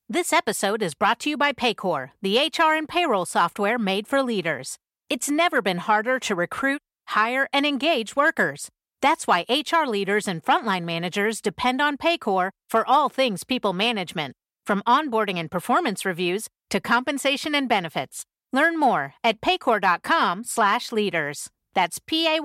This episode is brought to you by Paycor, the HR and payroll software made for leaders. It's never been harder to recruit, hire, and engage workers. That's why HR leaders and frontline managers depend on Paycor for all things people management, from onboarding and performance reviews to compensation and benefits. Learn more at paycor.com/leaders. That's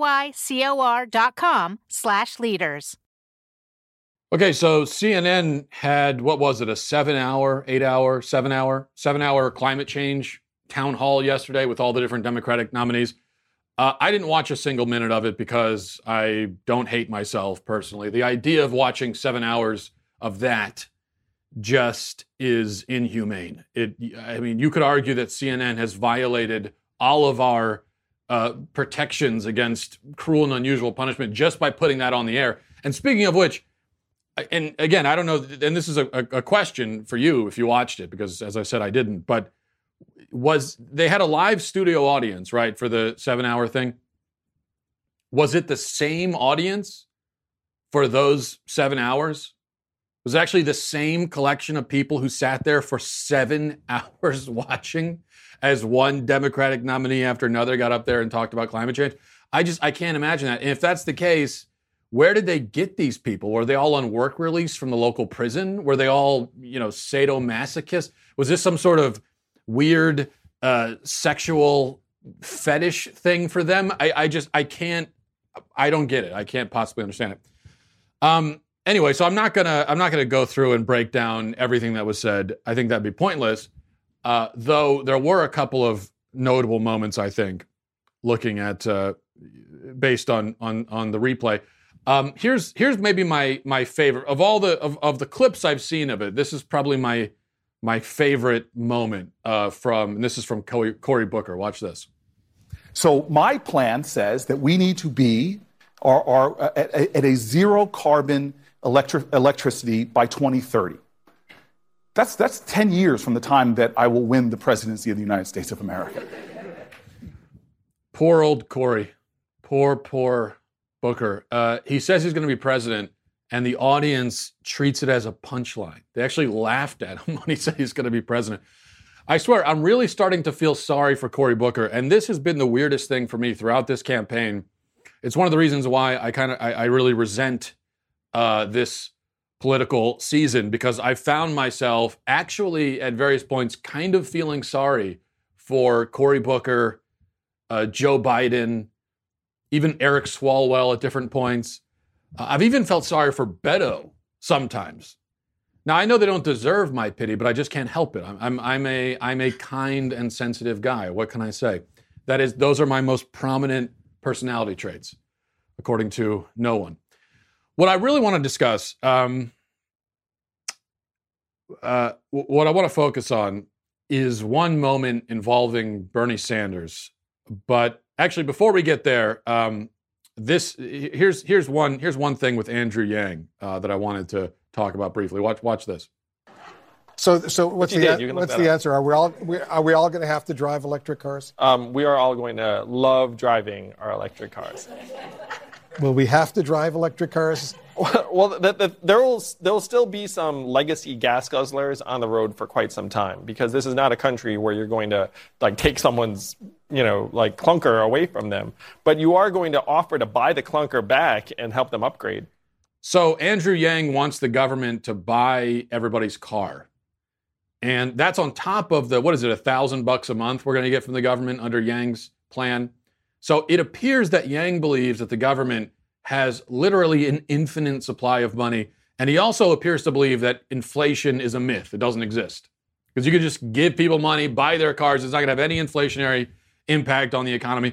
paycor.com/leaders. Okay, so CNN had, what was it, a 7-hour climate change town hall yesterday with all the different Democratic nominees. I didn't watch a single minute of it because I don't hate myself personally. The idea of watching 7 hours of that just is inhumane. You could argue that CNN has violated all of our protections against cruel and unusual punishment just by putting that on the air. And speaking of which, and again, I don't know, and this is a question for you if you watched it, because as I said, I didn't, but they had a live studio audience, right, for the 7-hour thing? Was it the same audience for those 7 hours? Was it actually the same collection of people who sat there for 7 hours watching as one Democratic nominee after another got up there and talked about climate change? I can't imagine that. And if that's the case, where did they get these people? Were they all on work release from the local prison? Were they all, sadomasochists? Was this some sort of weird sexual fetish thing for them? I don't get it. I can't possibly understand it. Anyway, so I'm not gonna go through and break down everything that was said. I think that'd be pointless. Though there were a couple of notable moments, I think, looking at based on the replay. Here's maybe my favorite of all the clips I've seen of it. This is probably my favorite moment and this is from Cory Booker. Watch this. So my plan says that we need to be at a zero carbon electricity by 2030. That's 10 years from the time that I will win the presidency of the United States of America. Poor old Cory. Poor Booker. He says he's going to be president, and the audience treats it as a punchline. They actually laughed at him when he said he's going to be president. I swear, I'm really starting to feel sorry for Cory Booker, and this has been the weirdest thing for me throughout this campaign. It's one of the reasons why I really resent this political season, because I found myself actually at various points kind of feeling sorry for Cory Booker, Joe Biden, even Eric Swalwell at different points. I've even felt sorry for Beto sometimes. Now, I know they don't deserve my pity, but I just can't help it. I'm a kind and sensitive guy. What can I say? Those are my most prominent personality traits, according to no one. What I really want to discuss, what I want to focus on is one moment involving Bernie Sanders. But actually, before we get there, here's one thing with Andrew Yang that I wanted to talk about briefly. Watch this. So what's the answer? Are we all going to have to drive electric cars? We are all going to love driving our electric cars. Will we have to drive electric cars? Well, there will still be some legacy gas guzzlers on the road for quite some time, because this is not a country where you're going to take someone's clunker away from them, but you are going to offer to buy the clunker back and help them upgrade. So Andrew Yang wants the government to buy everybody's car, and that's on top of the $1,000 a month we're going to get from the government under Yang's plan. So it appears that Yang believes that the government has literally an infinite supply of money. And he also appears to believe that inflation is a myth. It doesn't exist. Because you could just give people money, buy their cars. It's not going to have any inflationary impact on the economy.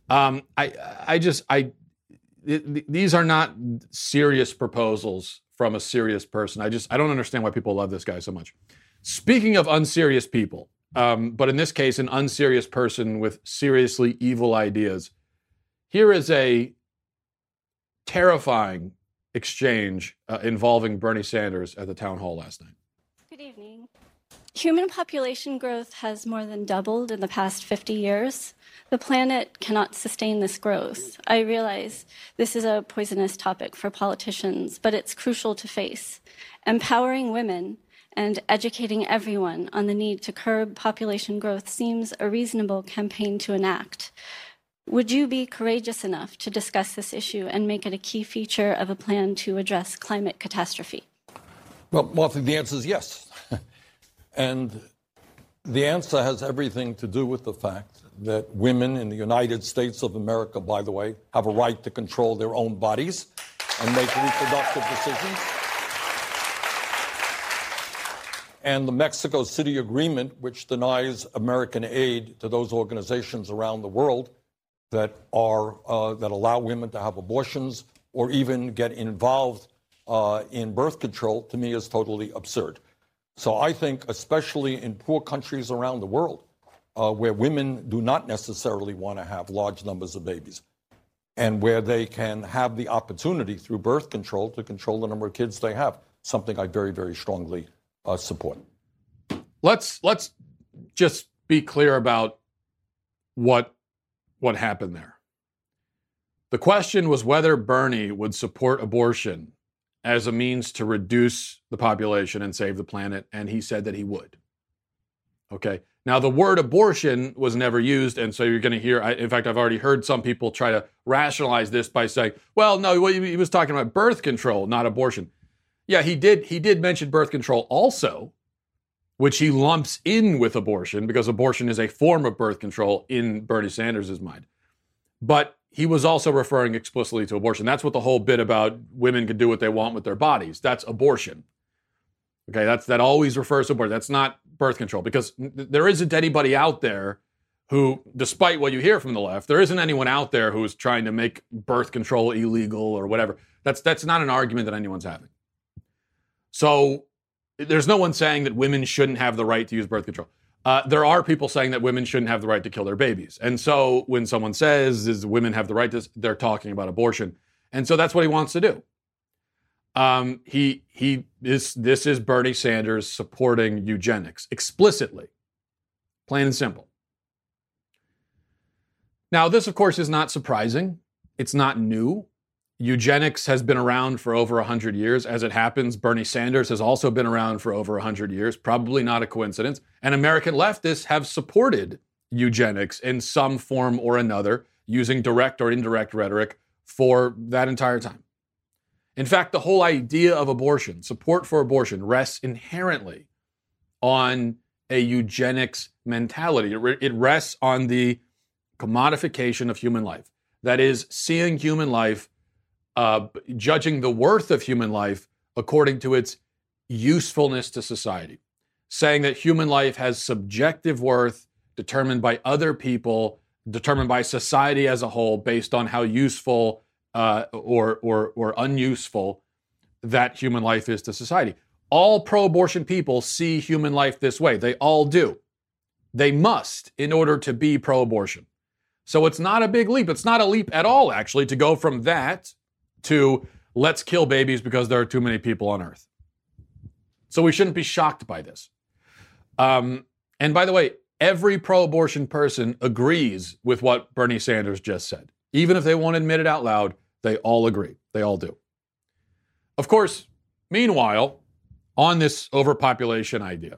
These are not serious proposals from a serious person. I don't understand why people love this guy so much. Speaking of unserious people, but in this case, an unserious person with seriously evil ideas, here is a terrifying exchange involving Bernie Sanders at the town hall last night. Good evening. Human population growth has more than doubled in the past 50 years. The planet cannot sustain this growth. I realize this is a poisonous topic for politicians, but it's crucial to face. Empowering women and educating everyone on the need to curb population growth seems a reasonable campaign to enact. Would you be courageous enough to discuss this issue and make it a key feature of a plan to address climate catastrophe? Well, Martha, the answer is yes. And the answer has everything to do with the fact that women in the United States of America, by the way, have a right to control their own bodies and make reproductive decisions. And the Mexico City Agreement, which denies American aid to those organizations around the world that allow women to have abortions or even get involved in birth control, to me is totally absurd. So I think, especially in poor countries around the world, where women do not necessarily want to have large numbers of babies, and where they can have the opportunity through birth control to control the number of kids they have, something I very, very strongly support. Let's just be clear about what happened there. The question was whether Bernie would support abortion as a means to reduce the population and save the planet, and he said that he would. Okay. Now, the word abortion was never used, and so you're going to hear, in fact, I've already heard some people try to rationalize this by saying, well, no, he was talking about birth control, not abortion. Yeah, he did mention birth control also, which he lumps in with abortion because abortion is a form of birth control in Bernie Sanders' mind. But he was also referring explicitly to abortion. That's what the whole bit about women can do what they want with their bodies. That's abortion. Okay, that always refers to abortion. That's not birth control, because there isn't anybody out there who, despite what you hear from the left, there isn't anyone out there who is trying to make birth control illegal or whatever. That's not an argument that anyone's having. So there's no one saying that women shouldn't have the right to use birth control. There are people saying that women shouldn't have the right to kill their babies. And so when someone says women have the right to, they're talking about abortion. And so that's what he wants to do. This is Bernie Sanders supporting eugenics explicitly, plain and simple. Now, this, of course, is not surprising. It's not new. Eugenics has been around for over 100 years. As it happens, Bernie Sanders has also been around for over 100 years. Probably not a coincidence. And American leftists have supported eugenics in some form or another, using direct or indirect rhetoric for that entire time. In fact, the whole idea of abortion, support for abortion, rests inherently on a eugenics mentality. It rests on the commodification of human life. That is, seeing human life, judging the worth of human life according to its usefulness to society. Saying that human life has subjective worth determined by other people, determined by society as a whole, based on how useful or unuseful that human life is to society. All pro-abortion people see human life this way. They all do. They must in order to be pro-abortion. So it's not a big leap. It's not a leap at all, actually, to go from that to let's kill babies because there are too many people on Earth. So we shouldn't be shocked by this. And by the way, every pro-abortion person agrees with what Bernie Sanders just said. Even if they won't admit it out loud, they all agree. They all do. Of course, meanwhile, on this overpopulation idea,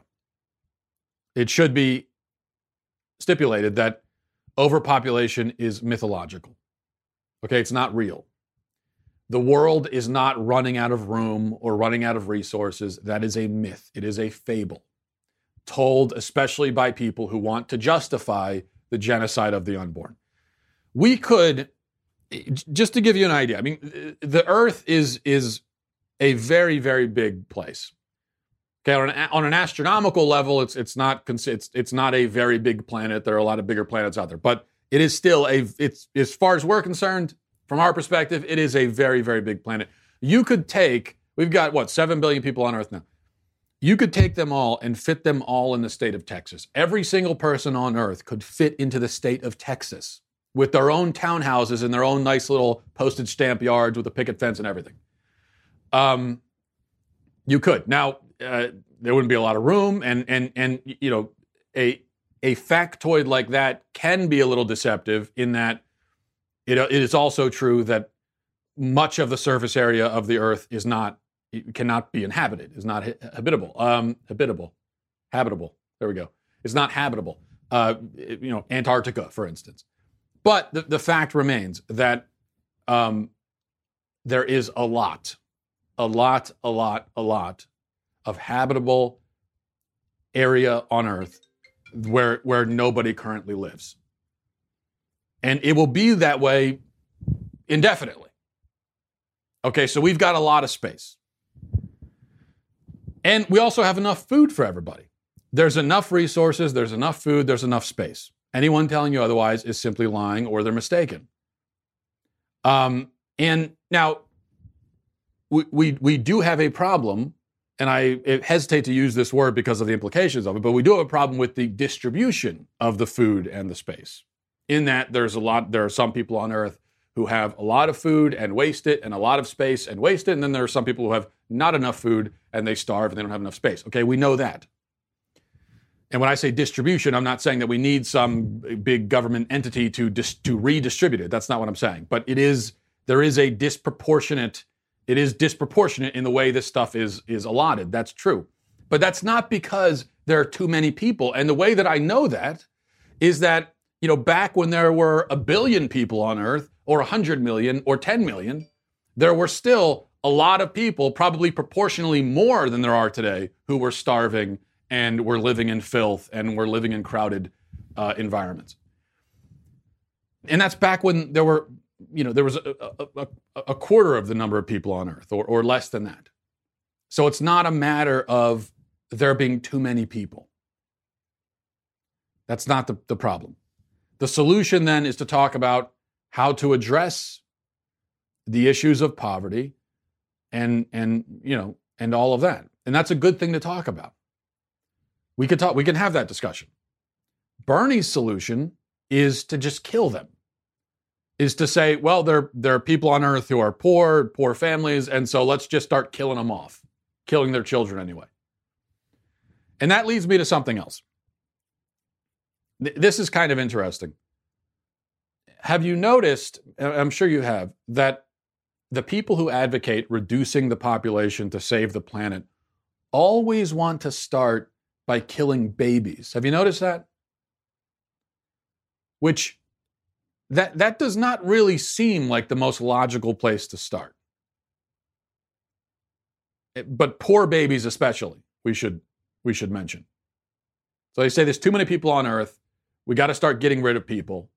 it should be stipulated that overpopulation is mythological. Okay, it's not real. The world is not running out of room or running out of resources. That is a myth. It is a fable, told especially by people who want to justify the genocide of the unborn. We could, just to give you an idea, I mean, the Earth is a very, very big place. Okay, on an astronomical level, it's not a very big planet. There are a lot of bigger planets out there, but it is still it's as far as we're concerned, from our perspective, it is a very, very big planet. You could we've got 7 billion people on Earth now. You could take them all and fit them all in the state of Texas. Every single person on Earth could fit into the state of Texas with their own townhouses and their own nice little postage stamp yards with a picket fence and everything. You could. Now, there wouldn't be a lot of room, and you know, a factoid like that can be a little deceptive in that it is also true that much of the surface area of the Earth is not cannot be inhabited, is not habitable. Habitable. There we go. It's not habitable. Antarctica, for instance. But the fact remains that there is a lot of habitable area on Earth where nobody currently lives. And it will be that way indefinitely. Okay, so we've got a lot of space. And we also have enough food for everybody. There's enough resources, there's enough food, there's enough space. Anyone telling you otherwise is simply lying or they're mistaken. And now, we do have a problem, and I hesitate to use this word because of the implications of it, but we do have a problem with the distribution of the food and the space. In that there are some people on Earth who have a lot of food and waste it, and a lot of space and waste it, and then there are some people who have not enough food and they starve and they don't have enough space. Okay, we know that. And when I say distribution, I'm not saying that we need some big government entity to redistribute it. That's not what I'm saying. But it is disproportionate in the way this stuff is allotted. That's true. But that's not because there are too many people. And the way that I know that is that, back when there were 1 billion people on Earth, or 100 million, or 10 million, there were still a lot of people, probably proportionally more than there are today, who were starving and were living in filth and were living in crowded environments. And that's back when there was a quarter of the number of people on Earth, or less than that. So it's not a matter of there being too many people. That's not the problem. The solution then is to talk about how to address the issues of poverty and all of that. And that's a good thing to talk about. We can have that discussion. Bernie's solution is to just kill them. Is to say, well, there are people on Earth who are poor families, and so let's just start killing them off, killing their children anyway. And that leads me to something else. This is kind of interesting. Have you noticed, I'm sure you have, that the people who advocate reducing the population to save the planet always want to start by killing babies? Have you noticed that? Which, that does not really seem like the most logical place to start. But poor babies especially, we should mention. So they say there's too many people on Earth. We got to start getting rid of people.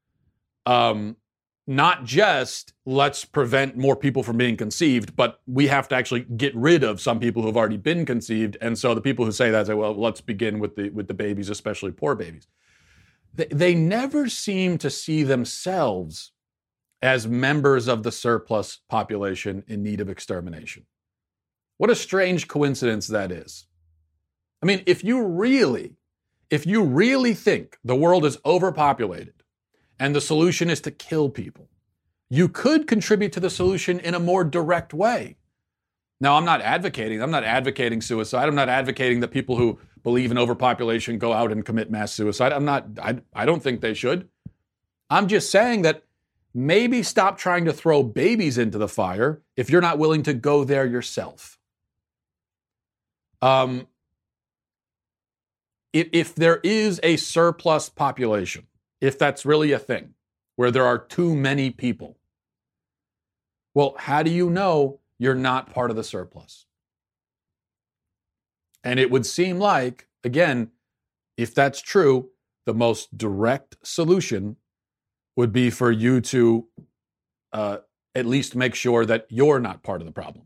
Not just let's prevent more people from being conceived, but we have to actually get rid of some people who have already been conceived. And so the people who say that say, well, let's begin with the babies, especially poor babies. They never seem to see themselves as members of the surplus population in need of extermination. What a strange coincidence that is. I mean, if you really think the world is overpopulated and the solution is to kill people, you could contribute to the solution in a more direct way. Now, I'm not advocating suicide. I'm not advocating that people who believe in overpopulation go out and commit mass suicide. I don't think they should. I'm just saying that maybe stop trying to throw babies into the fire if you're not willing to go there yourself. If there is a surplus population, if that's really a thing, where there are too many people, well, how do you know you're not part of the surplus? And it would seem like, again, if that's true, the most direct solution would be for you to at least make sure that you're not part of the problem.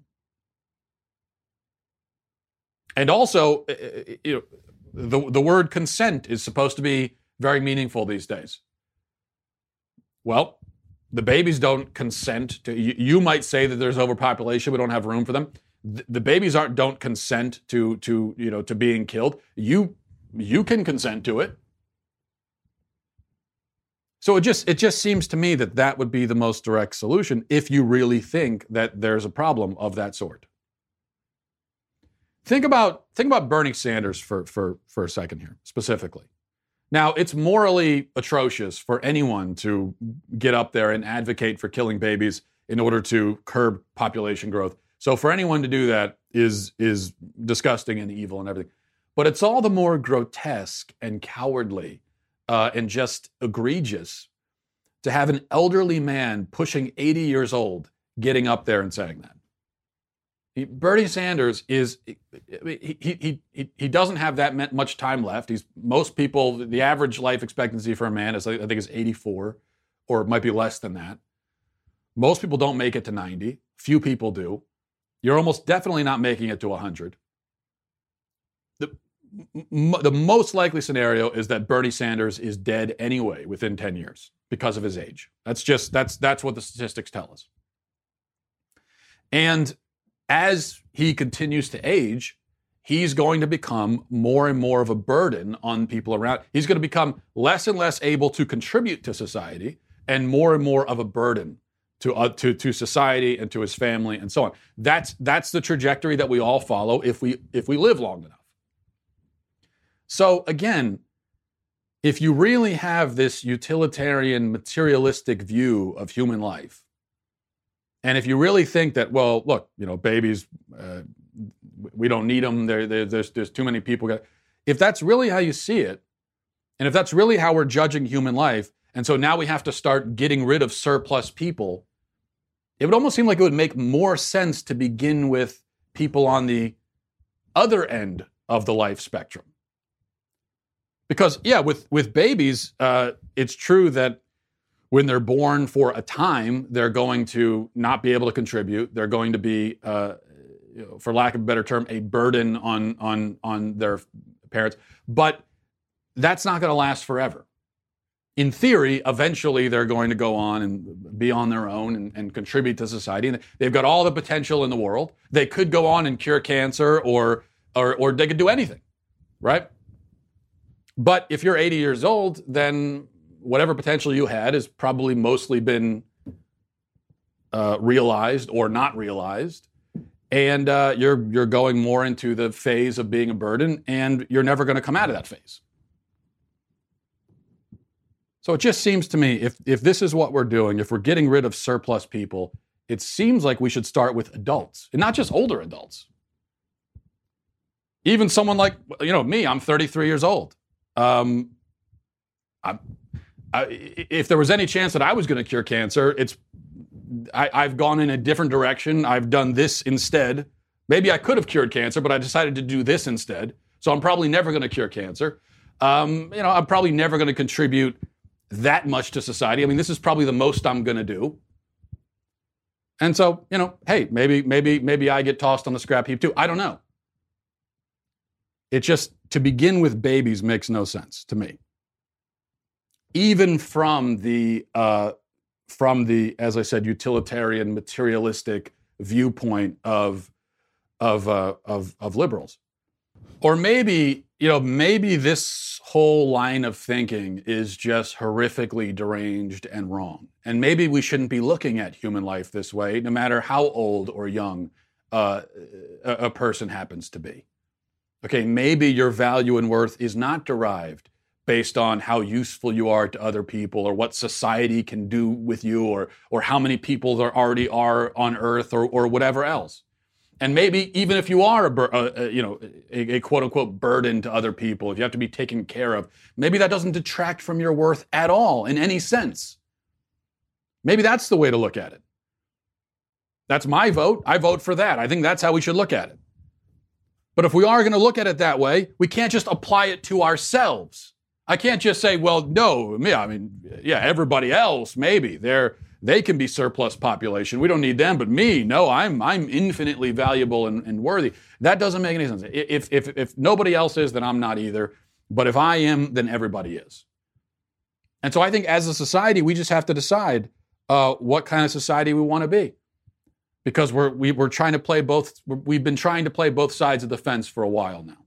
And also, the word consent is supposed to be very meaningful these days. Well, the babies don't consent to. You might say that there's overpopulation, we don't have room for them. The babies don't consent to being killed. You can consent to it. So it just seems to me that would be the most direct solution if you really think that there's a problem of that sort. Think about Bernie Sanders for a second here, specifically. Now, it's morally atrocious for anyone to get up there and advocate for killing babies in order to curb population growth. So for anyone to do that is disgusting and evil and everything. But it's all the more grotesque and cowardly and just egregious to have an elderly man pushing 80 years old getting up there and saying that. Bernie Sanders is, he doesn't have that much time left. Most people, the average life expectancy for a man is, I think, is 84, or it might be less than that. Most people don't make it to 90. Few people do. You're almost definitely not making it to 100. The most likely scenario is that Bernie Sanders is dead anyway within 10 years because of his age. That's what the statistics tell us. And as he continues to age, he's going to become more and more of a burden on people around. He's going to become less and less able to contribute to society and more of a burden to society and to his family and so on. That's the trajectory that we all follow if we live long enough. So again, if you really have this utilitarian, materialistic view of human life, and if you really think that, well, look, babies, we don't need them. There's too many people. If that's really how you see it, and if that's really how we're judging human life, and so now we have to start getting rid of surplus people, it would almost seem like it would make more sense to begin with people on the other end of the life spectrum. Because, yeah, with babies, it's true that when they're born for a time, they're going to not be able to contribute. They're going to be, for lack of a better term, a burden on their parents. But that's not going to last forever. In theory, eventually they're going to go on and be on their own and contribute to society. And they've got all the potential in the world. They could go on and cure cancer or they could do anything, right? But if you're 80 years old, then whatever potential you had has probably mostly been realized or not realized. And you're going more into the phase of being a burden, and you're never going to come out of that phase. So it just seems to me, if this is what we're doing, if we're getting rid of surplus people, it seems like we should start with adults, and not just older adults. Even someone like, me, I'm 33 years old. If there was any chance that I was going to cure cancer, I've gone in a different direction. I've done this instead. Maybe I could have cured cancer, but I decided to do this instead. So I'm probably never going to cure cancer. I'm probably never going to contribute that much to society. I mean, this is probably the most I'm going to do. And so, hey, maybe I get tossed on the scrap heap too. I don't know. It just, to begin with babies makes no sense to me. Even from the, as I said, utilitarian, materialistic viewpoint of liberals. Or maybe this whole line of thinking is just horrifically deranged and wrong. And maybe we shouldn't be looking at human life this way, no matter how old or young a person happens to be. Okay, maybe your value and worth is not derived based on how useful you are to other people, or what society can do with you, or how many people there already are on Earth, or whatever else. And maybe even if you are a quote unquote burden to other people, if you have to be taken care of, maybe that doesn't detract from your worth at all in any sense. Maybe that's the way to look at it. That's my vote. I vote for that. I think that's how we should look at it. But if we are going to look at it that way, we can't just apply it to ourselves. I can't just say, well, no, everybody else, maybe they can be surplus population. We don't need them, but me, no, I'm infinitely valuable and worthy. That doesn't make any sense. If nobody else is, then I'm not either. But if I am, then everybody is. And so I think as a society, we just have to decide what kind of society we want to be. Because we're trying to play both. We've been trying to play both sides of the fence for a while now.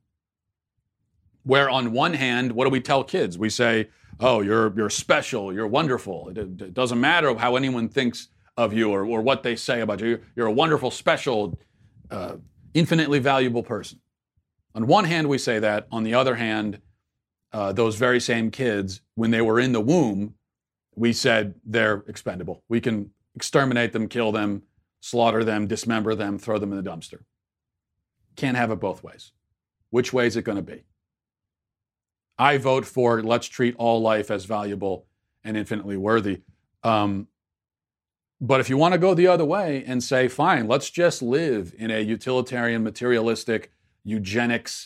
Where on one hand, what do we tell kids? We say, "Oh, you're special. You're wonderful. It doesn't matter how anyone thinks of you or what they say about you. You're a wonderful, special, infinitely valuable person." On one hand, we say that. On the other hand, those very same kids, when they were in the womb, we said they're expendable. We can exterminate them, kill them. slaughter them, dismember them, throw them in the dumpster. Can't have it both ways. Which way is it going to be? I vote for let's treat all life as valuable and infinitely worthy. But if you want to go the other way and say, fine, let's just live in a utilitarian, materialistic, eugenics,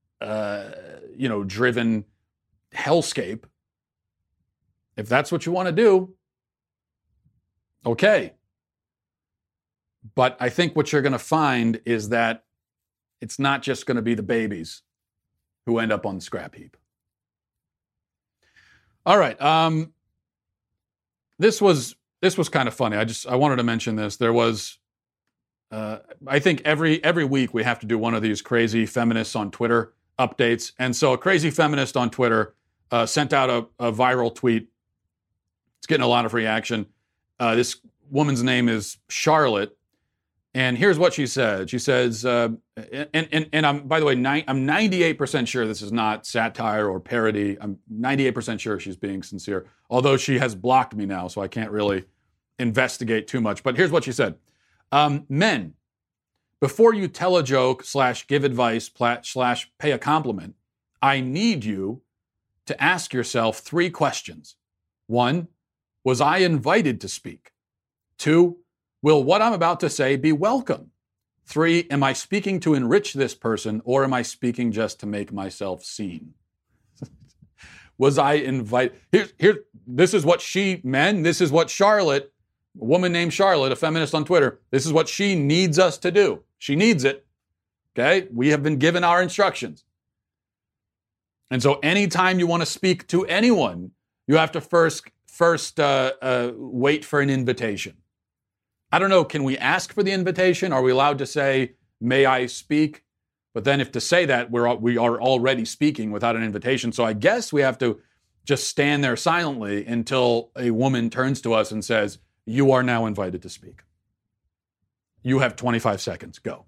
driven hellscape, if that's what you want to do, okay. But I think what you're going to find is that it's not just going to be the babies who end up on the scrap heap. All right. This was kind of funny. I wanted to mention this. There was, I think every week we have to do one of these crazy feminists on Twitter updates. And so a crazy feminist on Twitter sent out a viral tweet. It's getting a lot of reaction. This woman's name is Charlotte. And here's what she said. She says, and I'm, by the way, I'm 98% sure this is not satire or parody. I'm 98% sure she's being sincere, although she has blocked me now, so I can't really investigate too much. But here's what she said. Men, before you tell a joke / give advice / pay a compliment, I need you to ask yourself 3 questions. 1, was I invited to speak? 2, will what I'm about to say be welcome? 3, am I speaking to enrich this person, or am I speaking just to make myself seen? Was I invited? This is what this is what Charlotte, a woman named Charlotte, a feminist on Twitter, this is what she needs us to do. She needs it. Okay? We have been given our instructions. And so anytime you want to speak to anyone, you have to first wait for an invitation. I don't know, can we ask for the invitation? Are we allowed to say, may I speak? But then if to say that, we are already speaking without an invitation. So I guess we have to just stand there silently until a woman turns to us and says, you are now invited to speak. You have 25 seconds, go.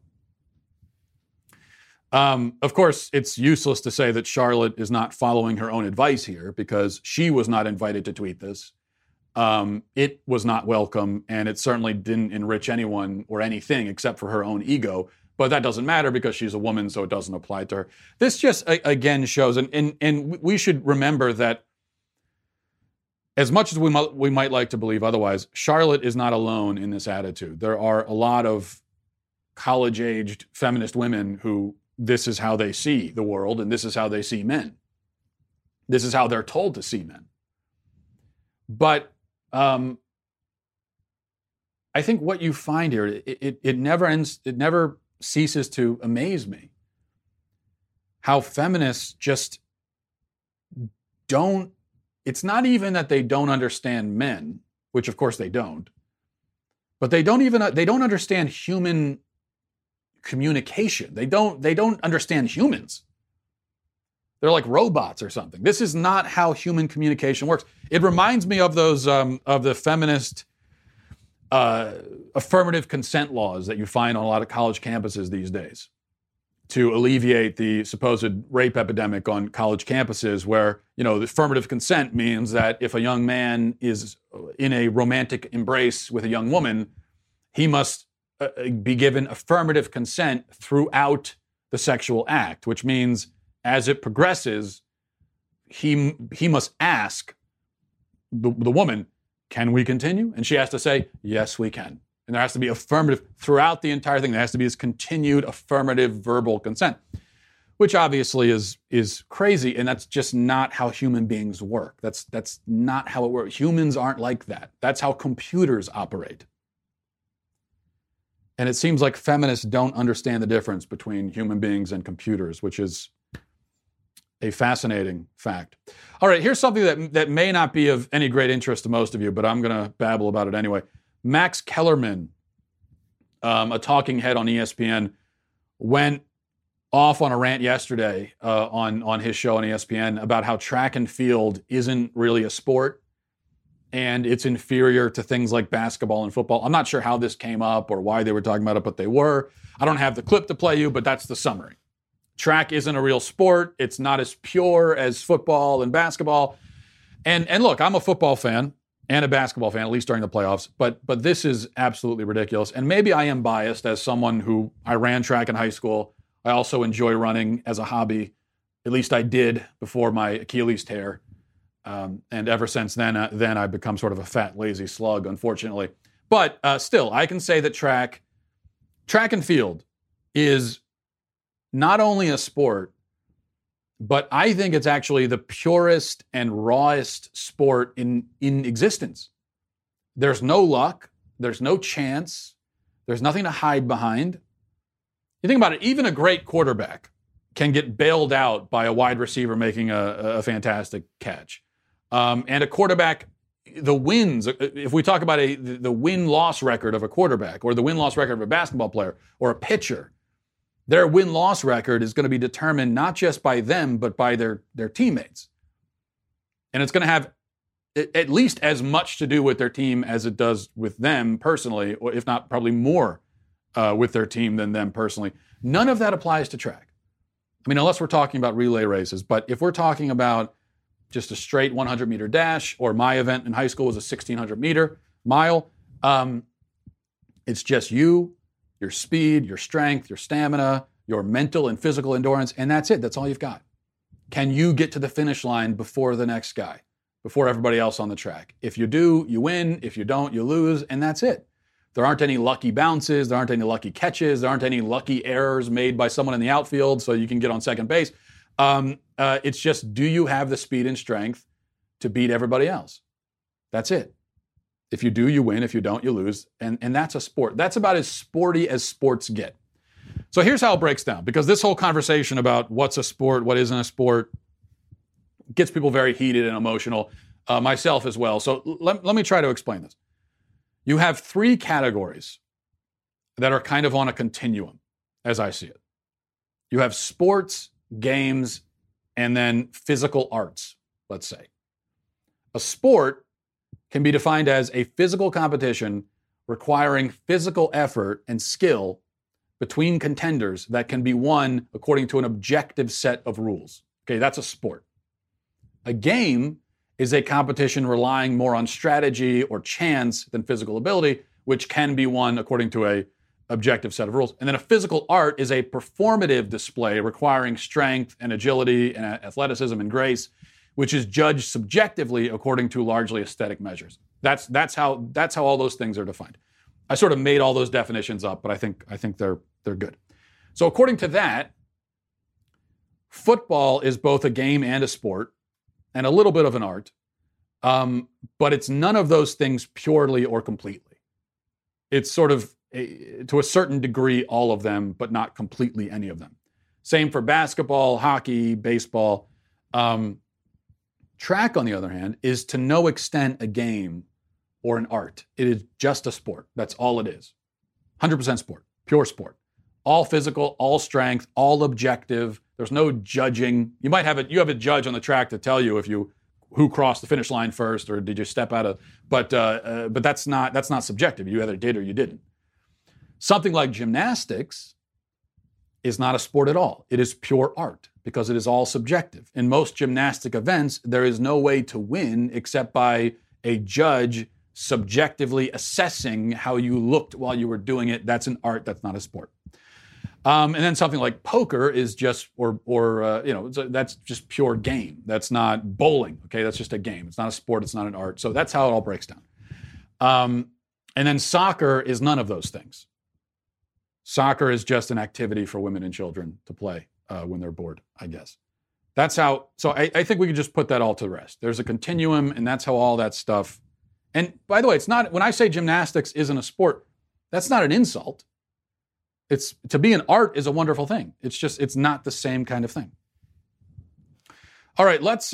Of course, it's useless to say that Charlotte is not following her own advice here because she was not invited to tweet this. It was not welcome, and it certainly didn't enrich anyone or anything except for her own ego. But that doesn't matter because she's a woman, so it doesn't apply to her. This just, again, shows, and we should remember that as much as we might like to believe otherwise, Charlotte is not alone in this attitude. There are a lot of college-aged feminist women who this is how they see the world, and this is how they see men. This is how they're told to see men. But I think what you find here, it never ends, it never ceases to amaze me how feminists just don't, it's not even that they don't understand men, which of course they don't, but they don't understand human communication. They don't understand humans. They're like robots or something. This is not how human communication works. It reminds me of those of the feminist affirmative consent laws that you find on a lot of college campuses these days to alleviate the supposed rape epidemic on college campuses, where, the affirmative consent means that if a young man is in a romantic embrace with a young woman, he must be given affirmative consent throughout the sexual act, which means as it progresses, he must ask the woman, can we continue? And she has to say, yes, we can. And there has to be affirmative throughout the entire thing. There has to be this continued affirmative verbal consent, which obviously is crazy. And that's just not how human beings work. That's not how it works. Humans aren't like that. That's how computers operate. And it seems like feminists don't understand the difference between human beings and computers, which is a fascinating fact. All right, here's something that may not be of any great interest to most of you, but I'm going to babble about it anyway. Max Kellerman, a talking head on ESPN, went off on a rant yesterday on his show on ESPN about how track and field isn't really a sport and it's inferior to things like basketball and football. I'm not sure how this came up or why they were talking about it, but they were. I don't have the clip to play you, but that's the summary. Track isn't a real sport. It's not as pure as football and basketball. And look, I'm a football fan, and a basketball fan, at least during the playoffs. But this is absolutely ridiculous. And maybe I am biased as someone who I ran track in high school. I also enjoy running as a hobby. At least I did before my Achilles tear. And ever since then I've become sort of a fat, lazy slug, unfortunately. But still, I can say that track and field is not only a sport, but I think it's actually the purest and rawest sport in existence. There's no luck. There's no chance. There's nothing to hide behind. You think about it, even a great quarterback can get bailed out by a wide receiver making a fantastic catch. And a quarterback, the wins, if we talk about the win-loss record of a quarterback or the win-loss record of a basketball player or a pitcher, their win-loss record is going to be determined not just by them, but by their teammates. And it's going to have at least as much to do with their team as it does with them personally, or if not probably more with their team than them personally. None of that applies to track. I mean, unless we're talking about relay races. But if we're talking about just a straight 100-meter dash, or my event in high school was a 1,600-meter mile, it's just you, your speed, your strength, your stamina, your mental and physical endurance, and that's it. That's all you've got. Can you get to the finish line before the next guy, before everybody else on the track? If you do, you win. If you don't, you lose, and that's it. There aren't any lucky bounces. There aren't any lucky catches. There aren't any lucky errors made by someone in the outfield so you can get on second base. It's just, do you have the speed and strength to beat everybody else? That's it. If you do, you win. If you don't, you lose. And that's a sport. That's about as sporty as sports get. So here's how it breaks down, because this whole conversation about what's a sport, what isn't a sport, gets people very heated and emotional, myself as well. So let me try to explain this. You have three categories that are kind of on a continuum, as I see it. You have sports, games, and then physical arts, let's say. A sport can be defined as a physical competition requiring physical effort and skill between contenders that can be won according to an objective set of rules. Okay, that's a sport. A game is a competition relying more on strategy or chance than physical ability, which can be won according to a objective set of rules. And then a physical art is a performative display requiring strength and agility and athleticism and grace, which is judged subjectively according to largely aesthetic measures. That's how all those things are defined. I sort of made all those definitions up, but I think they're good. So according to that, football is both a game and a sport, and a little bit of an art, but it's none of those things purely or completely. It's sort of, to a certain degree, all of them, but not completely any of them. Same for basketball, hockey, baseball. Track, on the other hand, is to no extent a game or an art. It is just a sport. That's all it is. 100% sport, pure sport. All physical, all strength, all objective. There's no judging. You have a judge on the track to tell you who crossed the finish line first, or did you step out of, but that's not subjective. You either did or you didn't. Something like gymnastics is not a sport at all. It is pure art because it is all subjective. In most gymnastic events, there is no way to win except by a judge subjectively assessing how you looked while you were doing it. That's an art. That's not a sport. And then something like poker is just, that's just pure game. That's not bowling. Okay, that's just a game. It's not a sport. It's not an art. So that's how it all breaks down. And then soccer is none of those things. Soccer is just an activity for women and children to play when they're bored, I guess. That's how. So I think we could just put that all to rest. There's a continuum, and that's how all that stuff. And by the way, it's not, when I say gymnastics isn't a sport, that's not an insult. It's, to be an art is a wonderful thing. It's just, it's not the same kind of thing. All right, we'll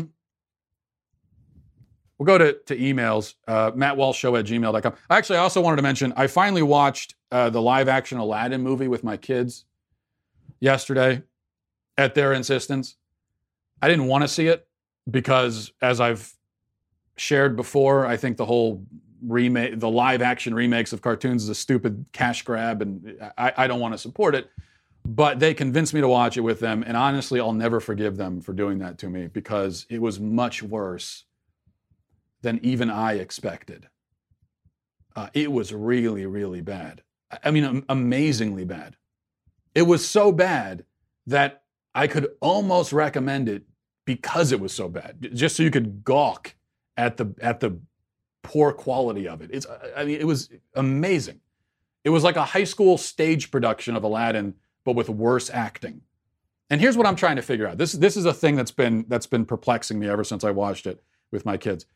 go to emails, mattwalshshow@gmail.com. Actually, I also wanted to mention, I finally watched the live action Aladdin movie with my kids yesterday at their insistence. I didn't want to see it because, as I've shared before, I think the whole the live action remakes of cartoons is a stupid cash grab, and I don't want to support it. But they convinced me to watch it with them, and honestly, I'll never forgive them for doing that to me, because it was much worse than even I expected. It was really, really bad. I mean, amazingly bad. It was so bad that I could almost recommend it because it was so bad, just so you could gawk at the poor quality of it. It was amazing. It was like a high school stage production of Aladdin, but with worse acting. And here's what I'm trying to figure out. This is a thing that's been perplexing me ever since I watched it with my kids.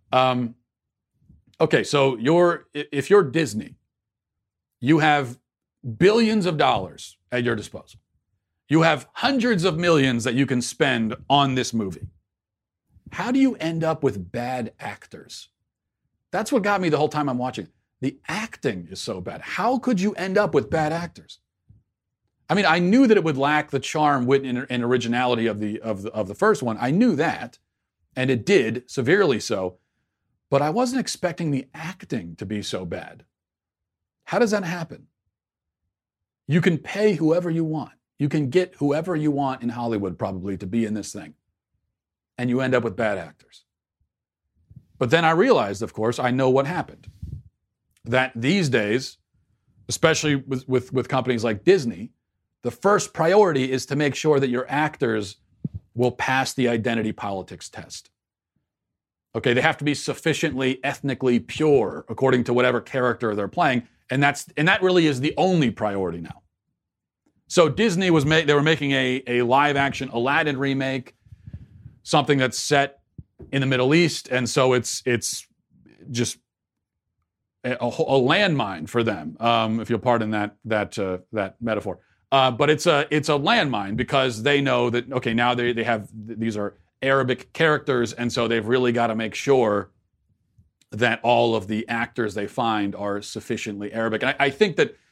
Okay, so if you're Disney, you have billions of dollars at your disposal. You have hundreds of millions that you can spend on this movie. How do you end up with bad actors? That's what got me the whole time I'm watching. The acting is so bad. How could you end up with bad actors? I mean, I knew that it would lack the charm, wit, and originality of the first one. I knew that, and it did, severely so. But I wasn't expecting the acting to be so bad. How does that happen? You can pay whoever you want. You can get whoever you want in Hollywood probably to be in this thing. And you end up with bad actors. But then I realized, of course, I know what happened. That these days, especially with companies like Disney, the first priority is to make sure that your actors will pass the identity politics test. Okay, they have to be sufficiently ethnically pure according to whatever character they're playing, and that really is the only priority now. So Disney they were making a live action Aladdin remake, something that's set in the Middle East, and so it's just a landmine for them, if you'll pardon that metaphor. But it's a landmine because they know that, okay, now they have, these are Arabic characters, and so they've really got to make sure that all of the actors they find are sufficiently Arabic. And I think that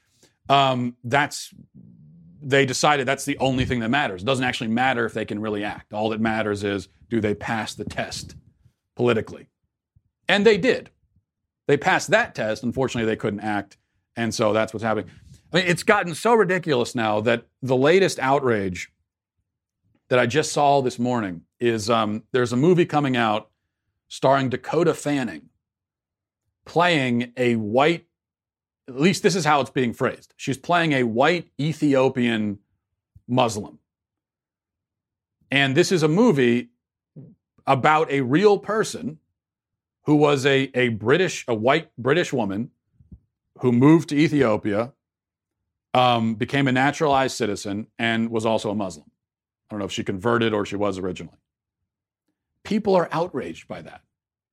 they decided that's the only thing that matters. It doesn't actually matter if they can really act. All that matters is, do they pass the test politically? And they did. They passed that test. Unfortunately, they couldn't act, and so that's what's happening. I mean, it's gotten so ridiculous now that the latest outrage that I just saw this morning is there's a movie coming out starring Dakota Fanning playing a white, at least this is how it's being phrased. She's playing a white Ethiopian Muslim. And this is a movie about a real person who was a white British woman who moved to Ethiopia, became a naturalized citizen, and was also a Muslim. I don't know if she converted or she was originally. People are outraged by that.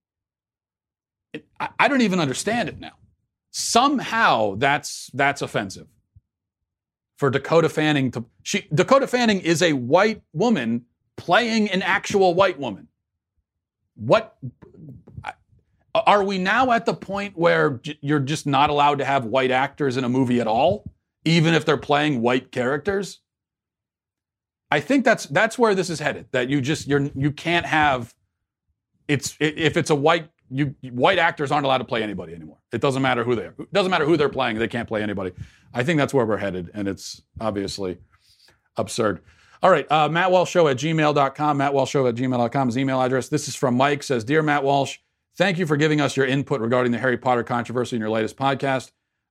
I don't even understand it now. Somehow that's offensive for Dakota Fanning to. Dakota Fanning is a white woman playing an actual white woman. What? Are we now at the point where you're just not allowed to have white actors in a movie at all, even if they're playing white characters? I think that's where this is headed. That you can't have if it's a white actors aren't allowed to play anybody anymore. It doesn't matter who they are. It doesn't matter who they're playing. They can't play anybody. I think that's where we're headed, and it's obviously absurd. All right, mattwalshshow@gmail.com. mattwalshshow@gmail.com is email address. This is from Mike. Says, Dear Matt Walsh, thank you for giving us your input regarding the Harry Potter controversy in your latest podcast.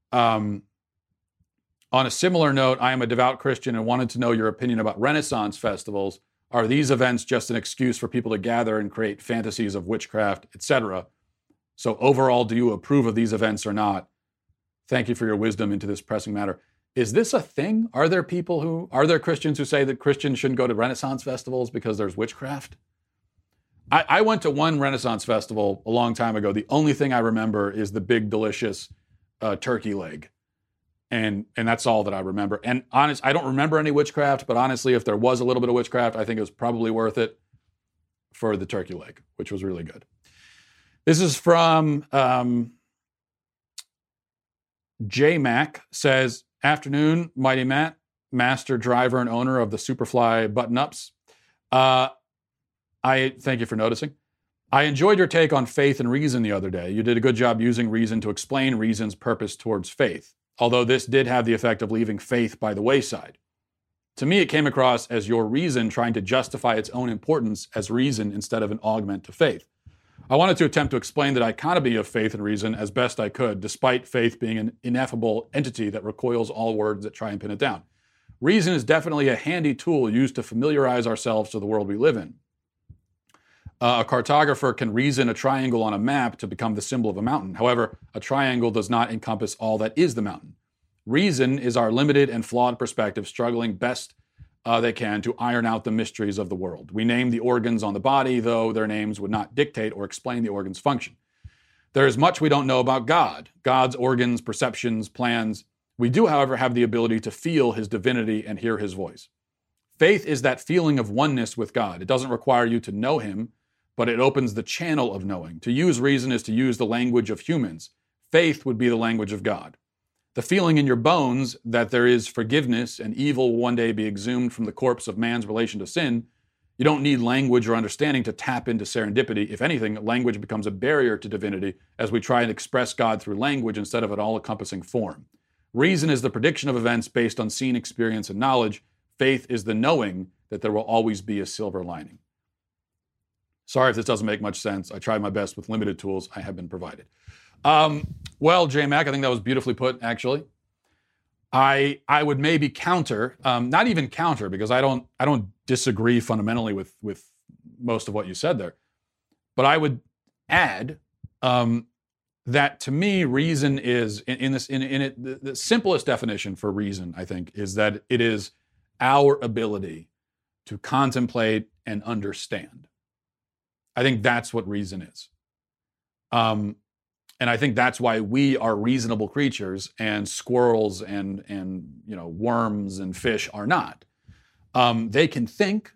On a similar note, I am a devout Christian and wanted to know your opinion about Renaissance festivals. Are these events just an excuse for people to gather and create fantasies of witchcraft, etc.? So overall, do you approve of these events or not? Thank you for your wisdom into this pressing matter. Is this a thing? Are there Christians who say that Christians shouldn't go to Renaissance festivals because there's witchcraft? I went to one Renaissance festival a long time ago. The only thing I remember is the big, delicious turkey leg. And that's all that I remember. And honest, I don't remember any witchcraft, but honestly, if there was a little bit of witchcraft, I think it was probably worth it for the turkey leg, which was really good. This is from J Mac, says, afternoon, Mighty Matt, master driver and owner of the Superfly button-ups. I thank you for noticing. I enjoyed your take on faith and reason the other day. You did a good job using reason to explain reason's purpose towards faith, although this did have the effect of leaving faith by the wayside. To me, it came across as your reason trying to justify its own importance as reason instead of an augment to faith. I wanted to attempt to explain the dichotomy of faith and reason as best I could, despite faith being an ineffable entity that recoils all words that try and pin it down. Reason is definitely a handy tool used to familiarize ourselves to the world we live in. A cartographer can reason a triangle on a map to become the symbol of a mountain. However, a triangle does not encompass all that is the mountain. Reason is our limited and flawed perspective struggling best they can to iron out the mysteries of the world. We name the organs on the body, though their names would not dictate or explain the organ's function. There is much we don't know about God, God's organs, perceptions, plans. We do, however, have the ability to feel his divinity and hear his voice. Faith is that feeling of oneness with God. It doesn't require you to know him, but it opens the channel of knowing. To use reason is to use the language of humans. Faith would be the language of God. The feeling in your bones that there is forgiveness and evil will one day be exhumed from the corpse of man's relation to sin, you don't need language or understanding to tap into serendipity. If anything, language becomes a barrier to divinity as we try and express God through language instead of an all-encompassing form. Reason is the prediction of events based on seen experience and knowledge. Faith is the knowing that there will always be a silver lining. Sorry if this doesn't make much sense. I tried my best with limited tools I have been provided. Well, J-Mac, I think that was beautifully put, actually. I would maybe counter, not even counter, because I don't disagree fundamentally with most of what you said there. But I would add that to me, reason is the simplest definition for reason, I think, is that it is our ability to contemplate and understand. I think that's what reason is. And I think that's why we are reasonable creatures and squirrels and worms and fish are not. They can think,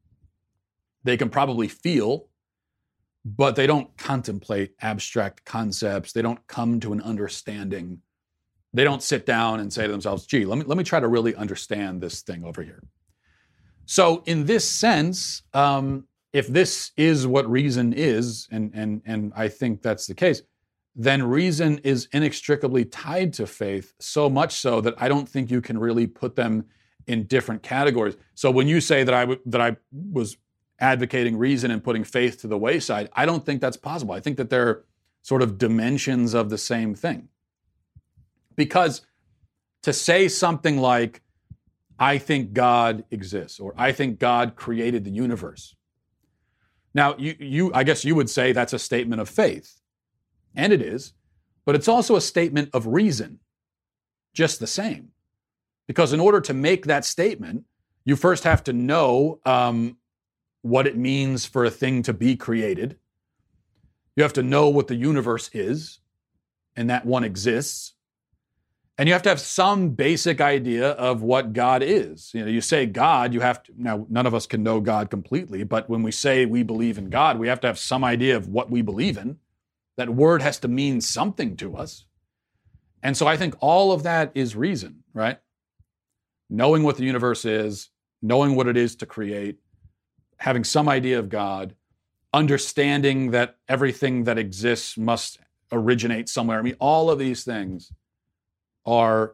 they can probably feel, but they don't contemplate abstract concepts. They don't come to an understanding. They don't sit down and say to themselves, gee, let me try to really understand this thing over here. So in this sense, if this is what reason is, and I think that's the case, then reason is inextricably tied to faith, so much so that I don't think you can really put them in different categories. So when you say that I was advocating reason and putting faith to the wayside, I don't think that's possible. I think that they're sort of dimensions of the same thing. Because to say something like, I think God exists, or I think God created the universe. Now, I guess you would say that's a statement of faith. And it is, but it's also a statement of reason, just the same. Because in order to make that statement, you first have to know what it means for a thing to be created. You have to know what the universe is, and that one exists. And you have to have some basic idea of what God is. You say God, you have to, now none of us can know God completely, but when we say we believe in God, we have to have some idea of what we believe in. That word has to mean something to us. And so I think all of that is reason, right? Knowing what the universe is, knowing what it is to create, having some idea of God, understanding that everything that exists must originate somewhere. I mean, all of these things are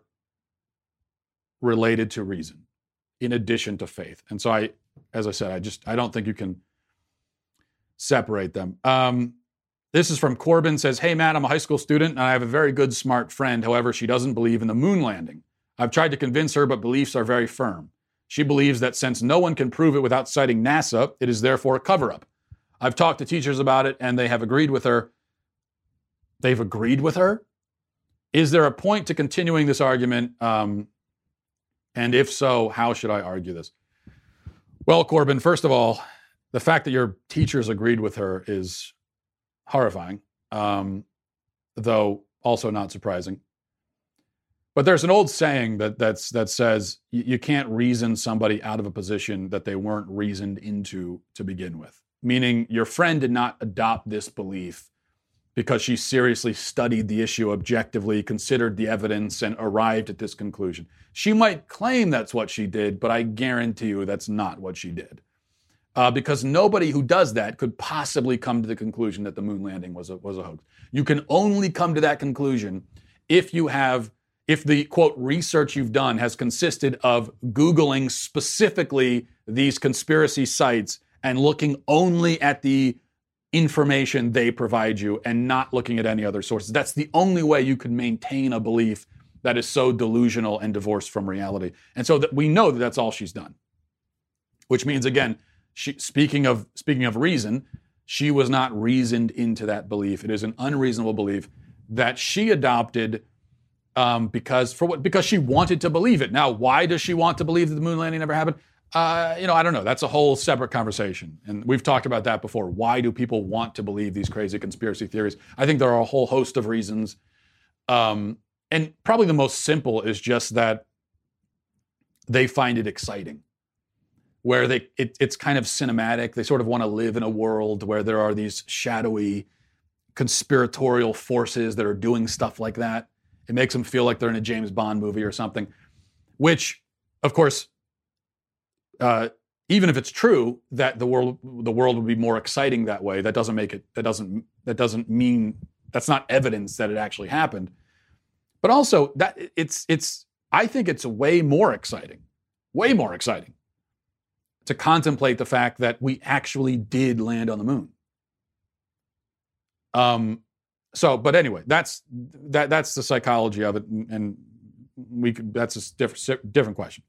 related to reason in addition to faith. And so as I said, I don't think you can separate them. This is from Corbin, says, hey, Matt, I'm a high school student and I have a very good, smart friend. However, she doesn't believe in the moon landing. I've tried to convince her, but beliefs are very firm. She believes that since no one can prove it without citing NASA, it is therefore a cover-up. I've talked to teachers about it and they have agreed with her. They've agreed with her? Is there a point to continuing this argument? And if so, how should I argue this? Well, Corbin, first of all, the fact that your teachers agreed with her is horrifying, though also not surprising. But there's an old saying that says you can't reason somebody out of a position that they weren't reasoned into to begin with. Meaning your friend did not adopt this belief because she seriously studied the issue objectively, considered the evidence, and arrived at this conclusion. She might claim that's what she did, but I guarantee you that's not what she did. Because nobody who does that could possibly come to the conclusion that the moon landing was a hoax. You can only come to that conclusion if the, quote, research you've done has consisted of Googling specifically these conspiracy sites and looking only at the information they provide you and not looking at any other sources. That's the only way you can maintain a belief that is so delusional and divorced from reality. And so that we know that that's all she's done. Which means, again, speaking of reason, she was not reasoned into that belief. It is an unreasonable belief that she adopted because she wanted to believe it. Now, why does she want to believe that the moon landing never happened? I don't know. That's a whole separate conversation. And we've talked about that before. Why do people want to believe these crazy conspiracy theories? I think there are a whole host of reasons. And probably the most simple is just that they find it exciting. Where it's kind of cinematic. They sort of want to live in a world where there are these shadowy conspiratorial forces that are doing stuff like that. It makes them feel like they're in a James Bond movie or something, which, of course, even if it's true that the world would be more exciting that way, that doesn't mean that's not evidence that it actually happened. But also that I think it's way more exciting to contemplate the fact that we actually did land on the moon. But anyway, that's the psychology of it, and that's a different question.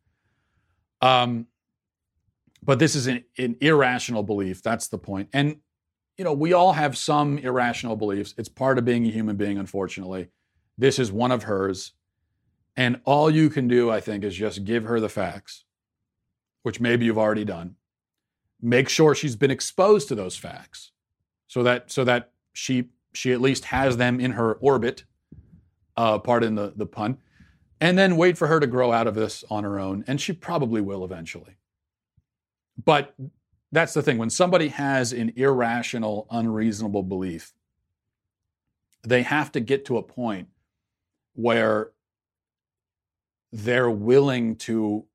But this is an irrational belief. That's the point. And we all have some irrational beliefs. It's part of being a human being, unfortunately. This is one of hers, and all you can do, I think, is just give her the facts, which maybe you've already done. Make sure she's been exposed to those facts so that she at least has them in her orbit, pardon the pun, and then wait for her to grow out of this on her own, and she probably will eventually. But that's the thing. When somebody has an irrational, unreasonable belief, they have to get to a point where they're willing to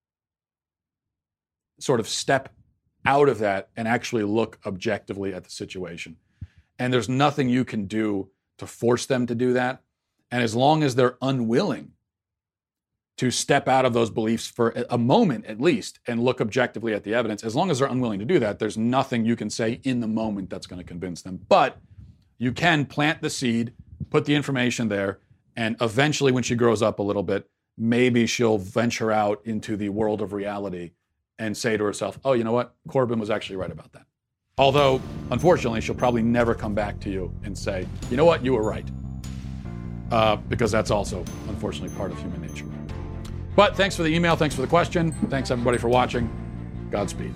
sort of step out of that and actually look objectively at the situation. And there's nothing you can do to force them to do that. And as long as they're unwilling to step out of those beliefs for a moment at least and look objectively at the evidence, as long as they're unwilling to do that, there's nothing you can say in the moment that's going to convince them. But you can plant the seed, put the information there, and eventually when she grows up a little bit, maybe she'll venture out into the world of reality and say to herself, oh, you know what? Corbin was actually right about that. Although, unfortunately, she'll probably never come back to you and say, you know what? You were right. Because that's also, unfortunately, part of human nature. But thanks for the email. Thanks for the question. Thanks, everybody, for watching. Godspeed.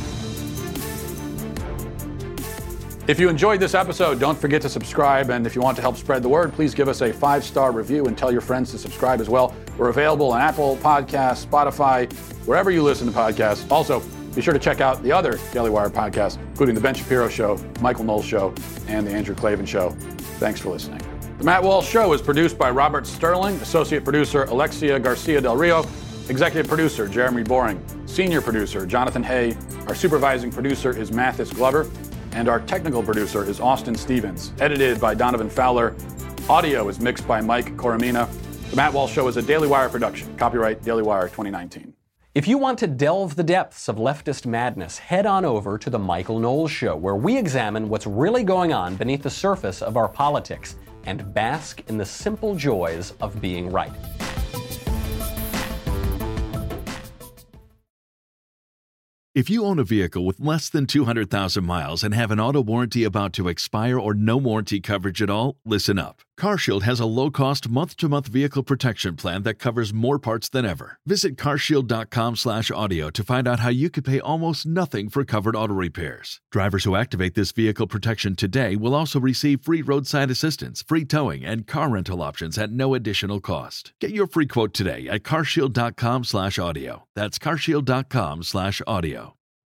If you enjoyed this episode, don't forget to subscribe. And if you want to help spread the word, please give us a 5-star review and tell your friends to subscribe as well. We're available on Apple Podcasts, Spotify, wherever you listen to podcasts. Also, be sure to check out the other Daily Wire podcasts, including The Ben Shapiro Show, Michael Knowles Show, and The Andrew Klavan Show. Thanks for listening. The Matt Walsh Show is produced by Robert Sterling, Associate Producer Alexia Garcia Del Rio, Executive Producer Jeremy Boring, Senior Producer Jonathan Hay, our Supervising Producer is Mathis Glover, and our Technical Producer is Austin Stevens. Edited by Donovan Fowler. Audio is mixed by Mike Coromina. The Matt Walsh Show is a Daily Wire production. Copyright Daily Wire 2019. If you want to delve the depths of leftist madness, head on over to The Michael Knowles Show, where we examine what's really going on beneath the surface of our politics and bask in the simple joys of being right. If you own a vehicle with less than 200,000 miles and have an auto warranty about to expire or no warranty coverage at all, listen up. CarShield has a low-cost month-to-month vehicle protection plan that covers more parts than ever. Visit carshield.com/audio to find out how you could pay almost nothing for covered auto repairs. Drivers who activate this vehicle protection today will also receive free roadside assistance, free towing, and car rental options at no additional cost. Get your free quote today at carshield.com/audio. That's carshield.com/audio.